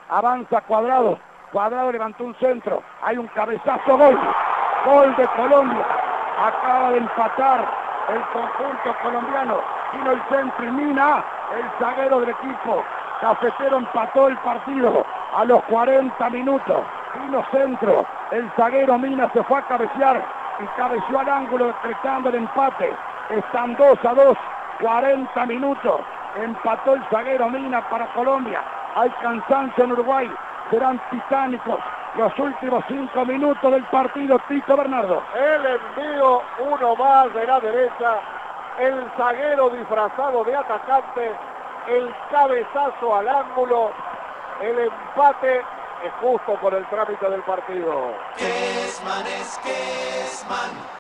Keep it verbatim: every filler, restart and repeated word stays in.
avanza Cuadrado, Cuadrado levantó un centro, hay un cabezazo, gol, gol de Colombia, acaba de empatar el conjunto colombiano, vino el centro y Mina, el zaguero del equipo cafetero, empató el partido a los cuarenta minutos, vino centro, el zaguero Mina se fue a cabecear y cabeció al ángulo decretando el empate, están dos a dos, cuarenta minutos, empató el zaguero Mina para Colombia, hay cansancio en Uruguay, serán titánicos los últimos cinco minutos del partido. Tito Bernardo. El envío, uno más de la derecha, el zaguero disfrazado de atacante, el cabezazo al ángulo, el empate es justo por el trámite del partido. Kesman es Kesman.